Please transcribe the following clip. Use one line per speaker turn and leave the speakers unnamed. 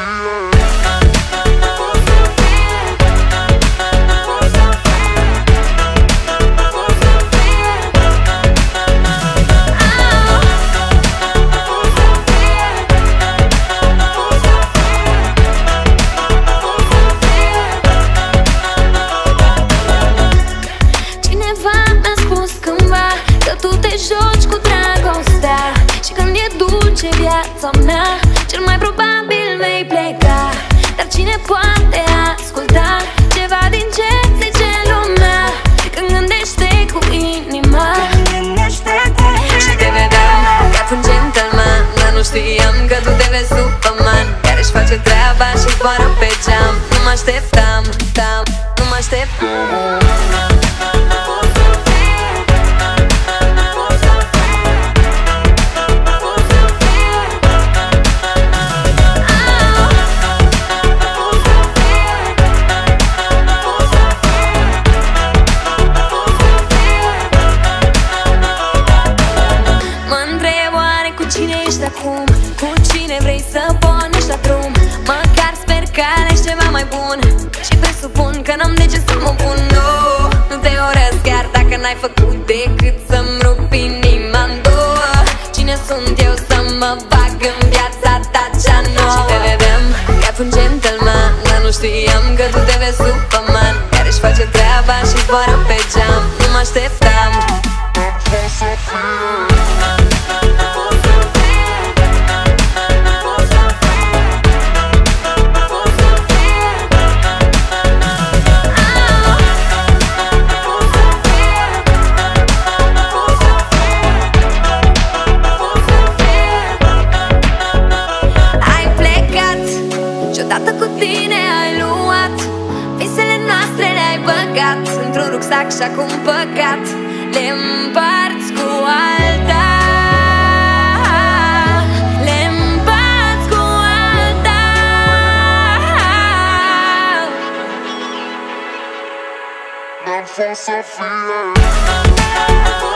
joci cu dragostea și când e dulce viața mea, cel mai probabil vei pleca. Dar cine poate asculta ceva din ce zice lumea când gândește cu inima? Și te vedeam ca un gentleman, dar nu știam că tu te vezi Superman, care își face treaba și zboară pe geam. Nu mă așteptam, nu mă așteptam. Acum, cu cine vrei să pornești la drum? Măcar sper că alegi ceva mai bun și presupun că n-am de ce să mă pun. Nu te urăsc chiar dacă n-ai făcut decât să-mi rup inima-n două. Cine sunt eu să mă bag în viața ta cea nouă? Și te vedem ca un gentleman, dar nu știam că tu te vezi Superman, care își face treaba și zboară pe geam. Nu mă așteptam. Odată cu tine ai luat visele noastre, le-ai băgat într-un rucsac și acum păcat le împarți cu alta. Le împarți cu alta.
N-am fost să fie.